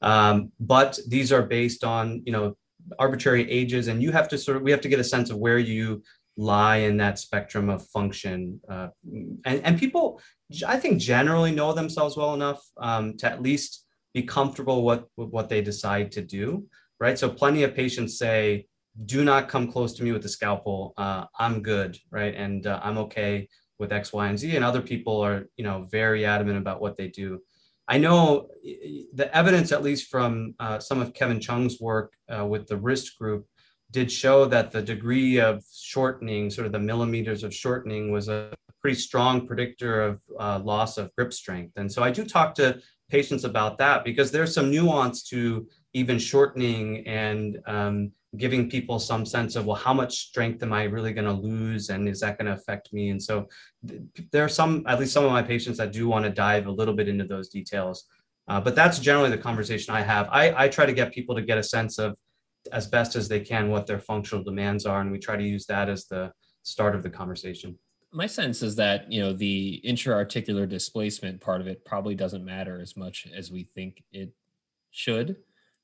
But these are based on, arbitrary ages, and we have to get a sense of where you lie in that spectrum of function. And people, I think, generally know themselves well enough to at least be comfortable with what they decide to do, right? So plenty of patients say, do not come close to me with the scalpel. I'm good, right? And I'm okay with X, Y, and Z. And other people are, very adamant about what they do. I know the evidence, at least from some of Kevin Chung's work with the wrist group, did show that the degree of shortening, sort of the millimeters of shortening, was a pretty strong predictor of loss of grip strength. And so I do talk to patients about that, because there's some nuance to even shortening and giving people some sense of, well, how much strength am I really going to lose, and is that going to affect me? And so there are at least some of my patients that do want to dive a little bit into those details. But that's generally the conversation I have. I try to get people to get a sense of, as best as they can, what their functional demands are, and we try to use that as the start of the conversation. My sense is that the intra-articular displacement part of it probably doesn't matter as much as we think it should.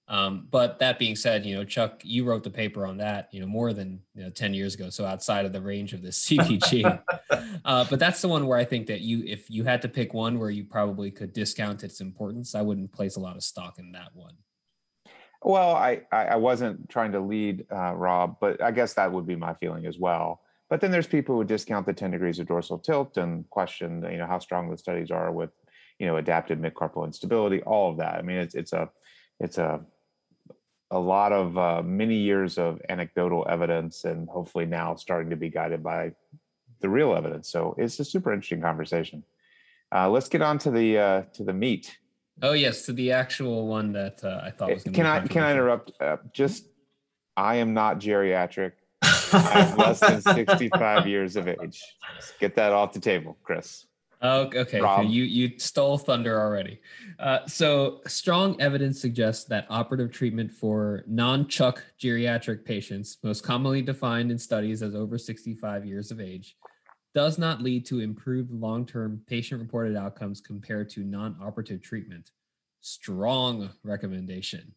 But that being said, Chuck, you wrote the paper on that, more than 10 years ago, so outside of the range of the CPG. But that's the one where I think that if you had to pick one where you probably could discount its importance, I wouldn't place a lot of stock in that one. Well, I wasn't trying to lead, Rob, but I guess that would be my feeling as well. But then there's people who discount the 10 degrees of dorsal tilt and question, how strong the studies are with, adaptive midcarpal instability, all of that. I mean, it's a lot of many years of anecdotal evidence, and hopefully now starting to be guided by the real evidence. So it's a super interesting conversation. Let's get on to the meat. Oh yes, to the actual one that I thought was going to be. Can I interrupt? I am not geriatric. I'm less than 65 years of age. Let's get that off the table, Chris. Oh, okay. You stole thunder already. So strong evidence suggests that operative treatment for non-Chuck geriatric patients, most commonly defined in studies as over 65 years of age, does not lead to improved long-term patient-reported outcomes compared to non-operative treatment. Strong recommendation.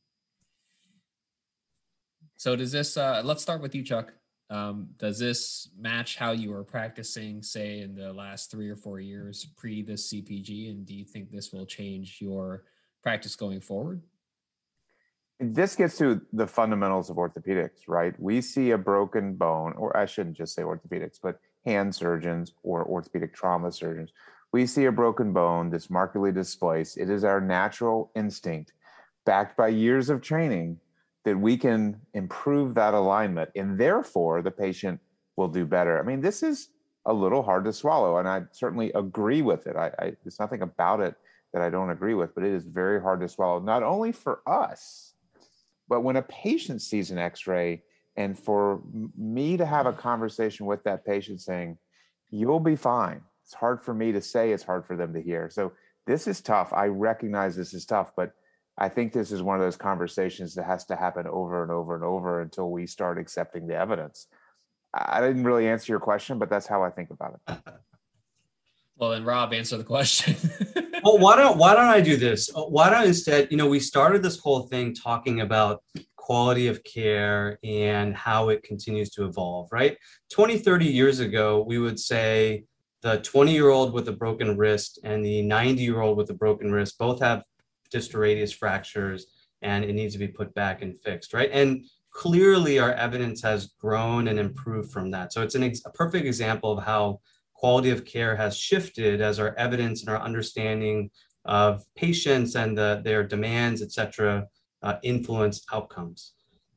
So does this, let's start with you, Chuck. Does this match how you were practicing, say, in the last 3 or 4 years pre this CPG? And do you think this will change your practice going forward? This gets to the fundamentals of orthopedics, right? We see a broken bone, or I shouldn't just say orthopedics, but hand surgeons or orthopedic trauma surgeons. We see a broken bone that's markedly displaced. It is our natural instinct, backed by years of training, that we can improve that alignment, and therefore the patient will do better. I mean, this is a little hard to swallow, and I certainly agree with it. There's nothing about it that I don't agree with, but it is very hard to swallow, not only for us, but when a patient sees an x-ray, and for me to have a conversation with that patient saying, you'll be fine. It's hard for me to say, it's hard for them to hear. So this is tough. I recognize this is tough, but I think this is one of those conversations that has to happen over and over and over until we start accepting the evidence. I didn't really answer your question, but that's how I think about it. Well, then Rob, answer the question. Well, why don't I do this? Why don't instead, we started this whole thing talking about quality of care and how it continues to evolve, right? 20, 30 years ago, we would say the 20-year-old with a broken wrist and the 90-year-old with a broken wrist both have distal radius fractures and it needs to be put back and fixed, right? And clearly our evidence has grown and improved from that. So it's a perfect example of how quality of care has shifted as our evidence and our understanding of patients and their demands, et cetera, influence outcomes.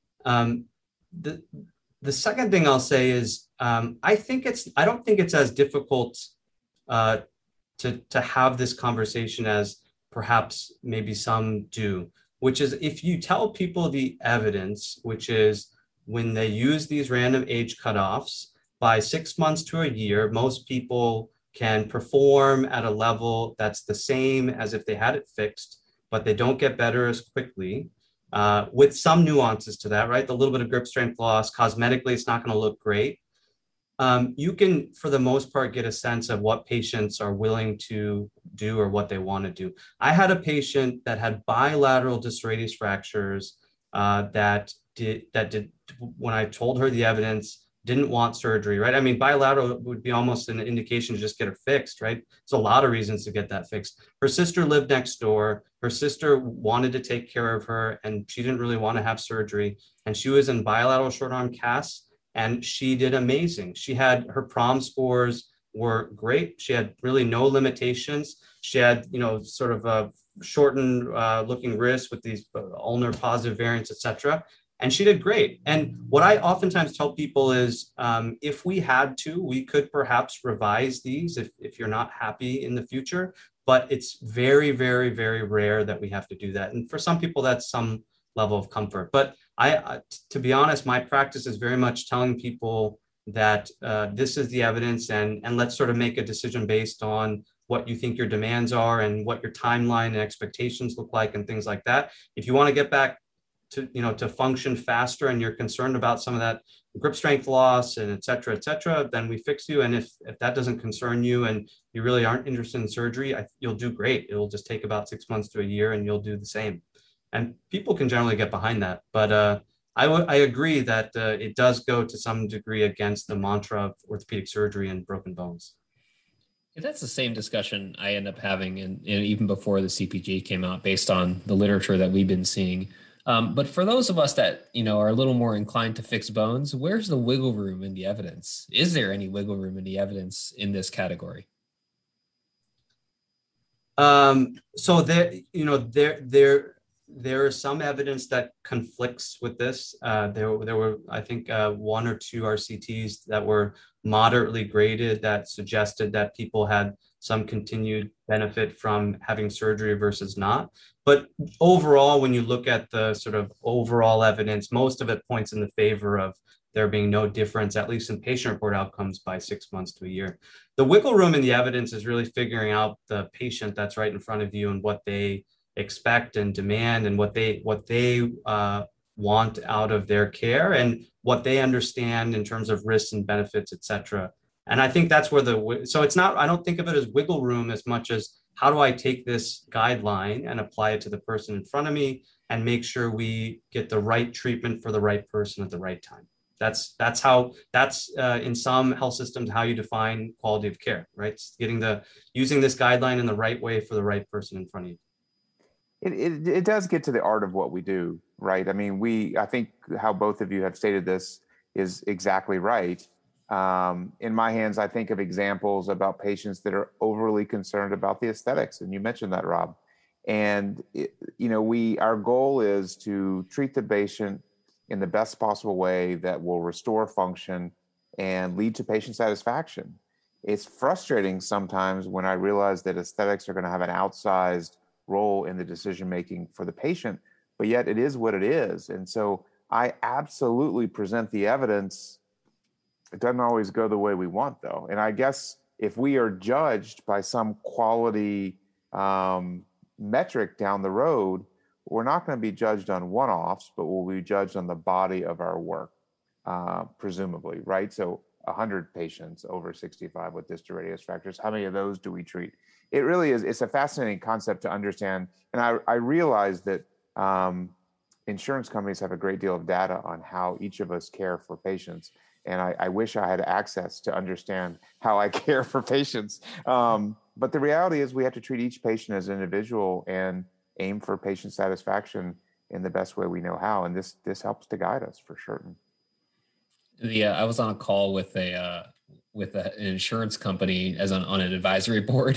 The second thing I'll say is I don't think it's as difficult to have this conversation as perhaps maybe some do, which is if you tell people the evidence, which is when they use these random age cutoffs, by 6 months to a year, most people can perform at a level that's the same as if they had it fixed, but they don't get better as quickly, with some nuances to that, right? The little bit of grip strength loss, cosmetically, it's not going to look great. You can, for the most part, get a sense of what patients are willing to do or what they want to do. I had a patient that had bilateral distal radius fractures that did, when I told her the evidence, didn't want surgery, right? I mean, bilateral would be almost an indication to just get it fixed, right? There's a lot of reasons to get that fixed. Her sister lived next door. Her sister wanted to take care of her and she didn't really want to have surgery. And she was in bilateral short arm casts and she did amazing. She had, her PROM scores were great. She had really no limitations. She had, sort of a shortened looking wrist with these ulnar positive variants, et cetera. And she did great. And what I oftentimes tell people is if we had to, we could perhaps revise these if you're not happy in the future. But it's very, very, very rare that we have to do that. And for some people, that's some level of comfort. But to be honest, my practice is very much telling people that this is the evidence and let's sort of make a decision based on what you think your demands are and what your timeline and expectations look like and things like that. If you want to get back to function faster and you're concerned about some of that grip strength loss and et cetera, then we fix you. And if that doesn't concern you and you really aren't interested in surgery, you'll do great. It'll just take about 6 months to a year and you'll do the same. And people can generally get behind that. But I agree that it does go to some degree against the mantra of orthopedic surgery and broken bones. That's the same discussion I end up having and even before the CPG came out based on the literature that we've been seeing. But for those of us that, are a little more inclined to fix bones, where's the wiggle room in the evidence? Is there any wiggle room in the evidence in this category? So there is some evidence that conflicts with this. There were, I think, 1 or 2 RCTs that were moderately graded that suggested that people had some continued benefit from having surgery versus not. But overall, when you look at the sort of overall evidence, most of it points in the favor of there being no difference, at least in patient-reported outcomes, by 6 months to a year. The wiggle room in the evidence is really figuring out the patient that's right in front of you and what they expect and demand and what they want out of their care and what they understand in terms of risks and benefits, et cetera. And I think that's where so it's not, I don't think of it as wiggle room as much as how do I take this guideline and apply it to the person in front of me and make sure we get the right treatment for the right person at the right time. That's in some health systems how you define quality of care, right? It's using this guideline in the right way for the right person in front of you. It does get to the art of what we do, right? I mean, I think how both of you have stated this is exactly right. In my hands, I think of examples about patients that are overly concerned about the aesthetics, and you mentioned that, Rob. And our goal is to treat the patient in the best possible way that will restore function and lead to patient satisfaction. It's frustrating sometimes when I realize that aesthetics are going to have an outsized role in the decision making for the patient, but yet it is what it is. And so I absolutely present the evidence. It doesn't always go the way we want, though. And I guess if we are judged by some quality metric down the road, we're not going to be judged on one-offs, but we'll be judged on the body of our work, presumably, right? So 100 patients over 65 with distal radius fractures, how many of those do we treat? It really is, it's a fascinating concept to understand. And I realize that insurance companies have a great deal of data on how each of us care for patients. And I wish I had access to understand how I care for patients. But the reality is we have to treat each patient as an individual and aim for patient satisfaction in the best way we know how. And this helps to guide us for certain. I was on a call with an insurance company on an advisory board.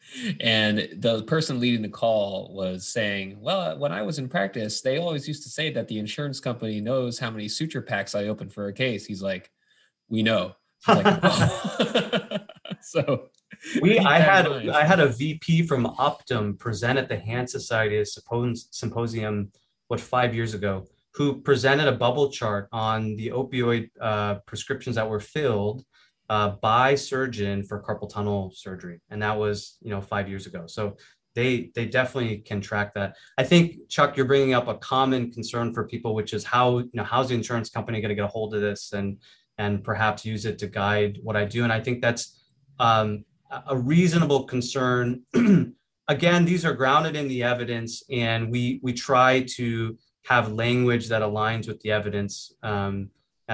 And the person leading the call was saying, well, when I was in practice, they always used to say that the insurance company knows how many suture packs I open for a case. He's like, we know. Like, oh. So I had a VP from Optum present at the Hand Society symposium, 5 years ago, who presented a bubble chart on the opioid prescriptions that were filled by surgeon for carpal tunnel surgery. And that was, 5 years ago. So they definitely can track that. I think, Chuck, you're bringing up a common concern for people, which is how's the insurance company going to get a hold of this and perhaps use it to guide what I do. And I think that's a reasonable concern. Again, these are grounded in the evidence, and we try to have language that aligns with the evidence and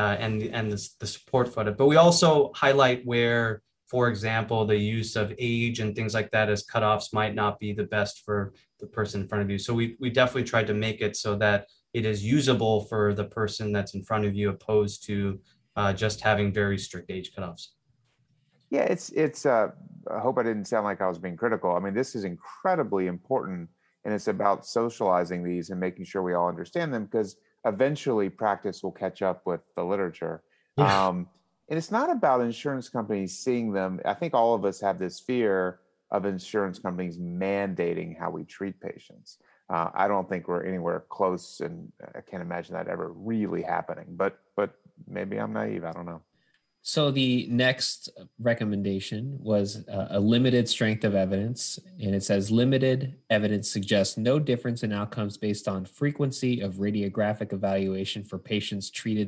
the support for it. But we also highlight where, for example, the use of age and things like that as cutoffs might not be the best for the person in front of you. So we definitely tried to make it so that it is usable for the person that's in front of you, opposed to just having very strict age cutoffs. Yeah, it's. I hope I didn't sound like I was being critical. I mean, this is incredibly important, and it's about socializing these and making sure we all understand them, because eventually practice will catch up with the literature. Yeah. And it's not about insurance companies seeing them. I think all of us have this fear of insurance companies mandating how we treat patients. I don't think we're anywhere close, and I can't imagine that ever really happening. But maybe I'm naive. I don't know. So the next recommendation was a limited strength of evidence, and it says limited evidence suggests no difference in outcomes based on frequency of radiographic evaluation for patients treated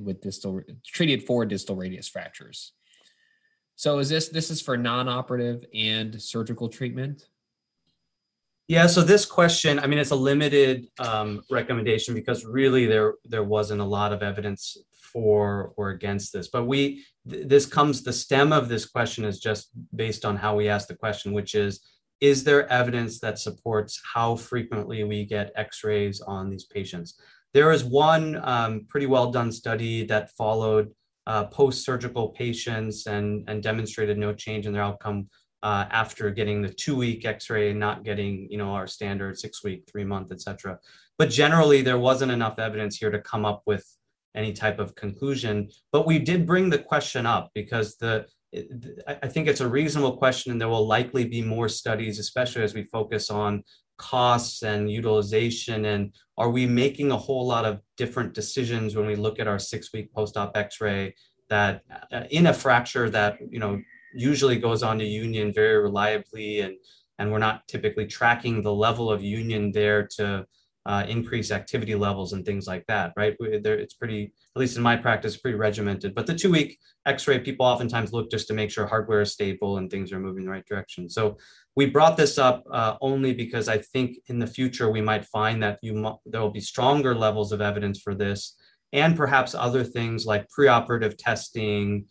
for distal radius fractures. So this is for non-operative and surgical treatment? Yeah, so this question, I mean, it's a limited recommendation because really there wasn't a lot of evidence for or against this. But the stem of this question is just based on how we ask the question, which is there evidence that supports how frequently we get x-rays on these patients? There is one pretty well done study that followed post-surgical patients and demonstrated no change in their outcome after getting the 2-week x-ray and not getting, our standard 6-week, 3-month, et cetera. But generally, there wasn't enough evidence here to come up with any type of conclusion. But we did bring the question up because I think it's a reasonable question, and there will likely be more studies, especially as we focus on costs and utilization. And are we making a whole lot of different decisions when we look at our 6-week post-op x-ray that in a fracture that, usually goes on to union very reliably, and we're not typically tracking the level of union there to increase activity levels and things like that, right? It's pretty, at least in my practice, pretty regimented. But the 2-week x-ray, people oftentimes look just to make sure hardware is stable and things are moving in the right direction. So we brought this up only because I think in the future we might find that there will be stronger levels of evidence for this, and perhaps other things like preoperative testing.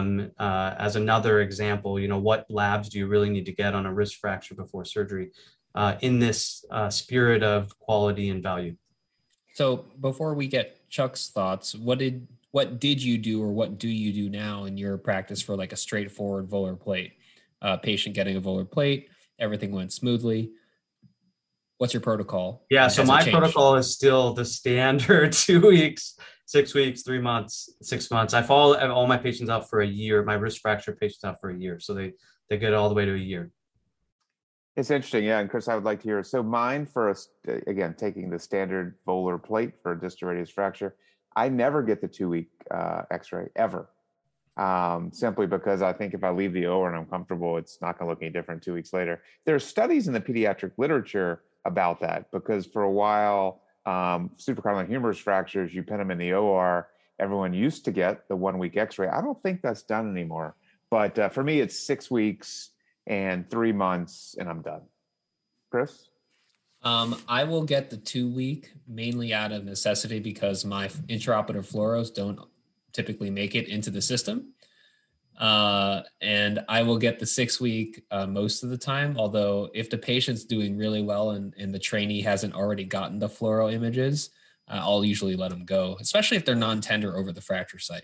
As another example, what labs do you really need to get on a wrist fracture before surgery? in this spirit of quality and value. So before we get Chuck's thoughts, what did you do or what do you do now in your practice for like a straightforward volar plate? Patient getting a volar plate, everything went smoothly. What's your protocol? Yeah, And so has it my changed? protocol is still the standard 2 weeks, 6 weeks, 3 months, 6 months. I follow all my patients out for a year, my wrist fracture patients out for a year. So they get all the way to a year. It's interesting. Yeah. And Chris, I would like to hear. So mine again, taking the standard volar plate for distal radius fracture, I never get the 2-week x-ray ever. Simply because I think if I leave the OR and I'm comfortable, it's not going to look any different 2 weeks later. There are studies in the pediatric literature about that because for a while, supracondylar humerus fractures, you pin them in the OR. Everyone used to get the 1-week x-ray. I don't think that's done anymore. But for me, it's 6 weeks and 3 months, and I'm done. Chris? I will get the 2-week mainly out of necessity because my intraoperative fluoros don't typically make it into the system. And I will get the 6-week most of the time, although if the patient's doing really well and the trainee hasn't already gotten the fluoro images, I'll usually let them go, especially if they're non-tender over the fracture site.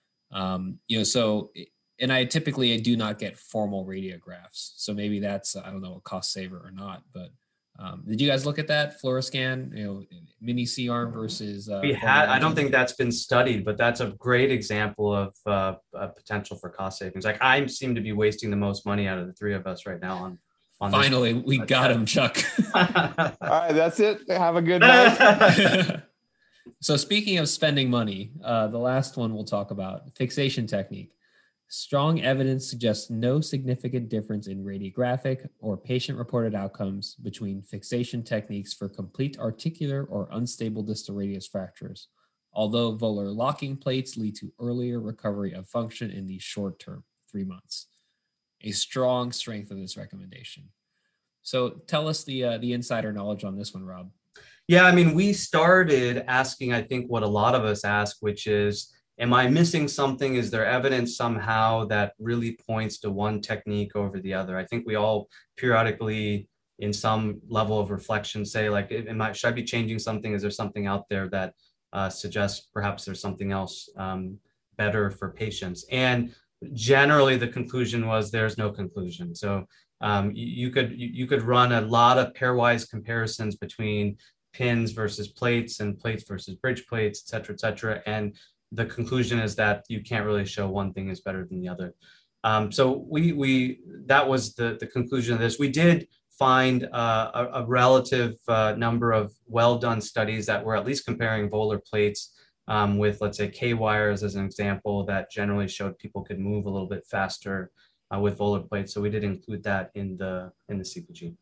And I typically do not get formal radiographs. So maybe that's, I don't know, a cost saver or not, but did you guys look at that fluoroscan, mini C-arm versus? I don't think that's been studied, but that's a great example of a potential for cost savings. Like I seem to be wasting the most money out of the three of us right now on Finally, we got him, Chuck. All right, that's it. Have a good night. So speaking of spending money, the last one we'll talk about, fixation technique. Strong evidence suggests no significant difference in radiographic or patient-reported outcomes between fixation techniques for complete articular or unstable distal radius fractures, although volar locking plates lead to earlier recovery of function in the short term, 3 months. A strong strength of this recommendation. So tell us the insider knowledge on this one, Rob. Yeah, I mean, we started asking, I think, what a lot of us ask, which is, am I missing something? Is there evidence somehow that really points to one technique over the other? I think we all periodically, in some level of reflection, say, like, should I be changing something? Is there something out there that suggests perhaps there's something else better for patients? And generally, the conclusion was there's no conclusion. So you could run a lot of pairwise comparisons between pins versus plates and plates versus bridge plates, et cetera, et cetera. And the conclusion is that you can't really show one thing is better than the other. So that was the conclusion of this. We did find a relative number of well-done studies that were at least comparing volar plates with, let's say, K-wires as an example, that generally showed people could move a little bit faster with volar plates. So we did include that in the CPG.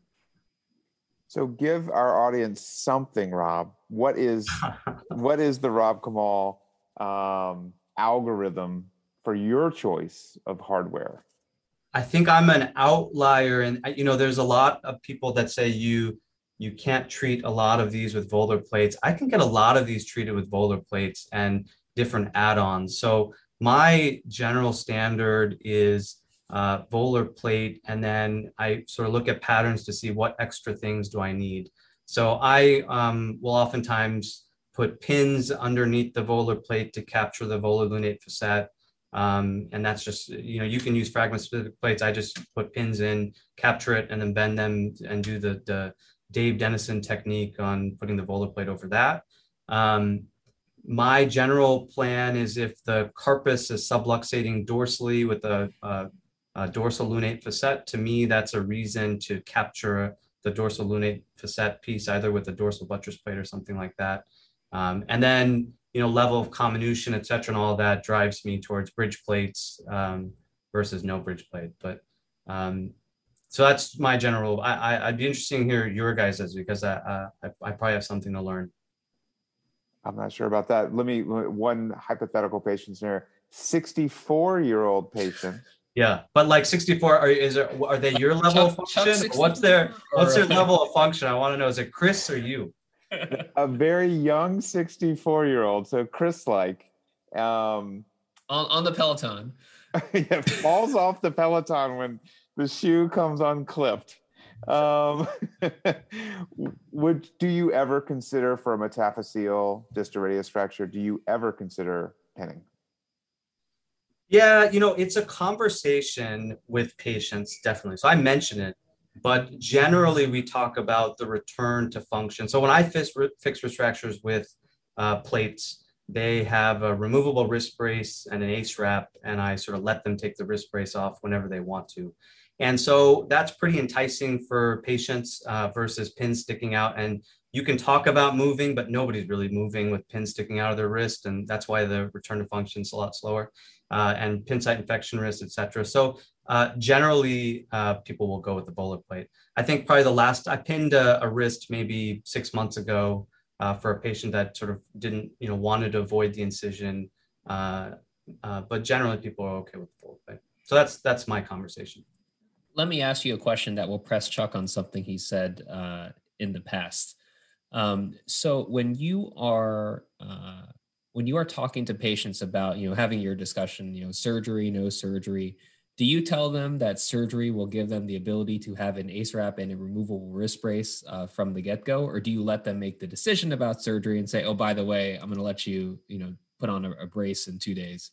So give our audience something, Rob. What is the Rob Kamal algorithm for your choice of hardware? I think I'm an outlier, and there's a lot of people that say you can't treat a lot of these with volar plates. I can get a lot of these treated with volar plates and different add-ons. So my general standard is volar plate, and then I sort of look at patterns to see what extra things do I need. So I will oftentimes put pins underneath the volar plate to capture the volar lunate facet. And that's just, you can use fragment specific plates. I just put pins in, capture it, and then bend them and do the Dave Dennison technique on putting the volar plate over that. My general plan is if the carpus is subluxating dorsally with a dorsal lunate facet, to me, that's a reason to capture the dorsal lunate facet piece, either with a dorsal buttress plate or something like that. And then, level of comminution, et cetera, and all that drives me towards bridge plates versus no bridge plate. But so that's my general. I'd be interested to hear your guys' because I probably have something to learn. I'm not sure about that. One hypothetical patient scenario, 64-year-old patient. Yeah, but like 64, are they your level of function? What's their level of function? I want to know. Is it Chris or you? A very young 64-year-old, so Chris-like, on the Peloton. Yeah, falls off the Peloton when the shoe comes unclipped. Um, do you ever consider for a metaphyseal distal radius fracture? Do you ever consider pinning? Yeah, it's a conversation with patients, definitely. So I mention it, but generally we talk about the return to function. So when I fix wrist fractures with plates, they have a removable wrist brace and an ACE wrap, and I sort of let them take the wrist brace off whenever they want to. And so that's pretty enticing for patients versus pins sticking out. And you can talk about moving, but nobody's really moving with pins sticking out of their wrist. And that's why the return to function is a lot slower. And pin site infection risk, et cetera. So generally, people will go with the volar plate. I think probably I pinned a wrist maybe 6 months ago for a patient that sort of didn't, wanted to avoid the incision. But generally, people are okay with the volar plate. So that's my conversation. Let me ask you a question that will press Chuck on something he said in the past. So when you are talking to patients about, having your discussion, surgery, no surgery, do you tell them that surgery will give them the ability to have an ACE wrap and a removable wrist brace from the get-go? Or do you let them make the decision about surgery and say, oh, by the way, I'm going to let you, put on a brace in 2 days?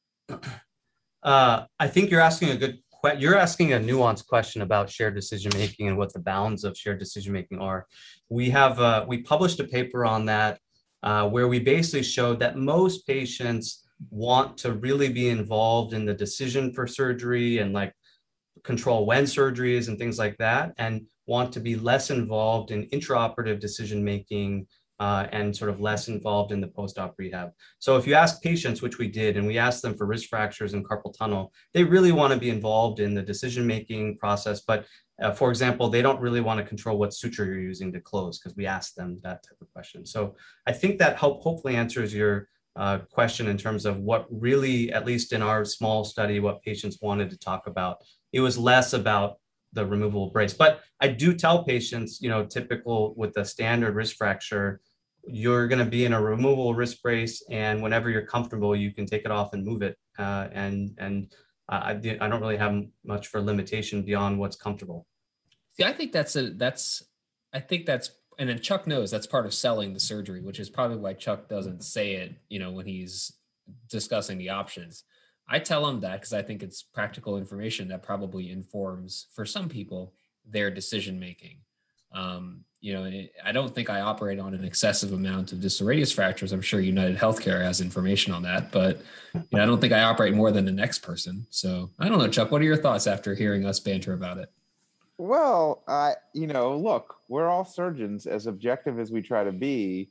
I think you're asking a nuanced question about shared decision-making and what the bounds of shared decision-making are. We published a paper on that where we basically showed that most patients want to really be involved in the decision for surgery and like control when surgery is and things like that, and want to be less involved in intraoperative decision-making and sort of less involved in the post-op rehab. So if you ask patients, which we did, and we asked them for wrist fractures and carpal tunnel, they really want to be involved in the decision-making process. But for example, they don't really want to control what suture you're using to close because we asked them that type of question. So I think that hopefully answers your question in terms of what really, at least in our small study, what patients wanted to talk about. It was less about the removable brace. But I do tell patients, typical with the standard wrist fracture, you're going to be in a removable wrist brace, and whenever you're comfortable, you can take it off and move it. I don't really have much for limitation beyond what's comfortable. See, I think that's, and then Chuck knows that's part of selling the surgery, which is probably why Chuck doesn't say it, when he's discussing the options. I tell him that because I think it's practical information that probably informs, for some people, their decision-making. I don't think I operate on an excessive amount of distal radius fractures. I'm sure United Healthcare has information on that, but I don't think I operate more than the next person. So I don't know, Chuck, what are your thoughts after hearing us banter about it? Well, look, we're all surgeons, as objective as we try to be.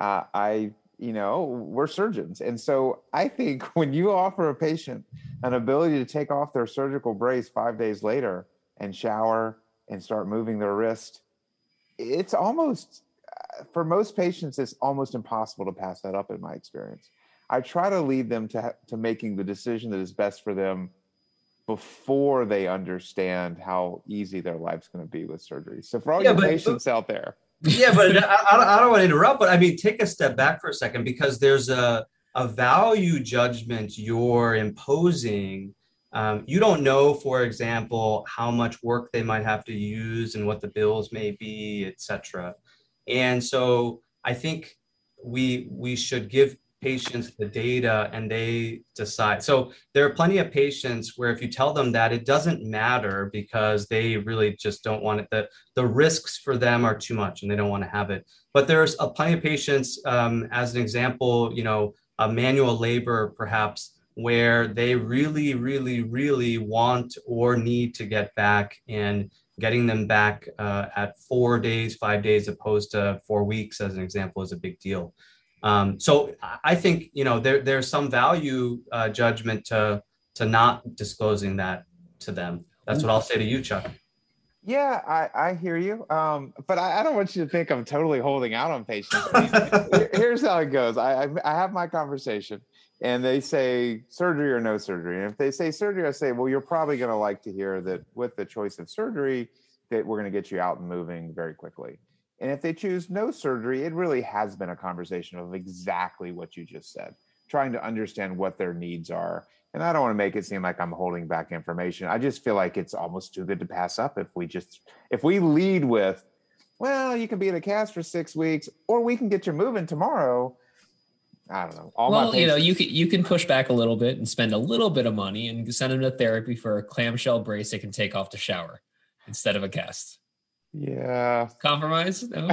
We're surgeons. And so I think when you offer a patient an ability to take off their surgical brace 5 days later and shower and start moving their wrist, it's almost, for most patients, it's almost impossible to pass that up in my experience. I try to lead them to making the decision that is best for them before they understand how easy their life's going to be with surgery. So for all your patients out there. Yeah, but I don't want to interrupt, but I mean, take a step back for a second, because there's a value judgment you're imposing. You don't know, for example, how much work they might have to use and what the bills may be, et cetera. And so I think we should give patients the data and they decide. So there are plenty of patients where if you tell them that, it doesn't matter because they really just don't want it. The risks for them are too much and they don't want to have it. But there's plenty of patients, as an example, a manual labor perhaps, where they really, really, really want or need to get back, and getting them back at 4 days, 5 days, opposed to 4 weeks, as an example, is a big deal. So I think, there's some value judgment to not disclosing that to them. That's what I'll say to you, Chuck. Yeah, I hear you. But I don't want you to think I'm totally holding out on patients. Here's how it goes. I have my conversation and they say surgery or no surgery. And if they say surgery, I say, well, you're probably going to like to hear that with the choice of surgery, that we're going to get you out and moving very quickly. And if they choose no surgery, it really has been a conversation of exactly what you just said, trying to understand what their needs are And I don't want to make it seem like I'm holding back information. I just feel like it's almost too good to pass up if we lead with, well, you can be in a cast for 6 weeks, or we can get you moving tomorrow. I don't know. You can push back a little bit and spend a little bit of money and send them to therapy for a clamshell brace they can take off the shower instead of a cast. Yeah. Compromise? No?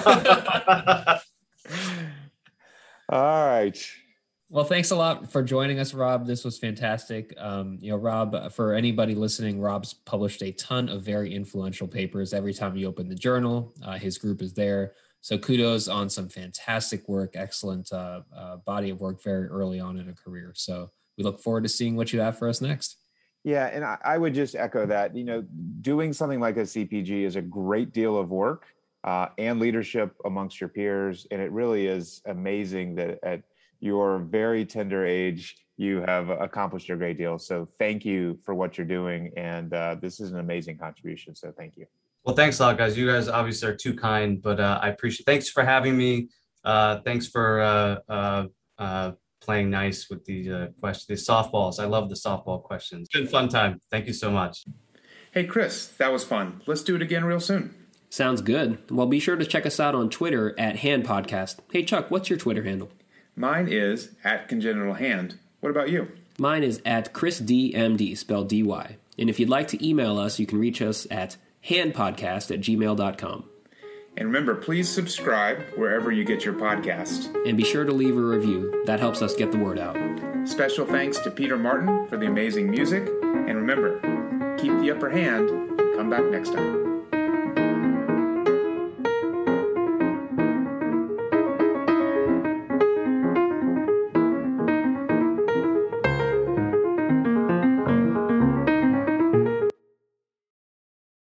All right. Well, thanks a lot for joining us, Rob. This was fantastic. Rob, for anybody listening, Rob's published a ton of very influential papers. Every time you open the journal, his group is there. So kudos on some fantastic work, excellent body of work very early on in a career. So we look forward to seeing what you have for us next. Yeah, and I would just echo that. Doing something like a CPG is a great deal of work and leadership amongst your peers. And it really is amazing that at your very tender age, you have accomplished a great deal. So thank you for what you're doing. And this is an amazing contribution. So thank you. Well, thanks a lot, guys. You guys obviously are too kind, but I appreciate. Thanks for having me. Thanks for playing nice with the questions, the softballs. I love the softball questions. It's been a fun time. Thank you so much. Hey, Chris, that was fun. Let's do it again real soon. Sounds good. Well, be sure to check us out on Twitter at HandPodcast. Hey, Chuck, what's your Twitter handle? Mine is @CongenitalHand. What about you? Mine is @ChrisDMD, spelled D-Y. And if you'd like to email us, you can reach us at handpodcast@gmail.com. And remember, please subscribe wherever you get your podcast. And be sure to leave a review. That helps us get the word out. Special thanks to Peter Martin for the amazing music. And remember, keep the upper hand and come back next time.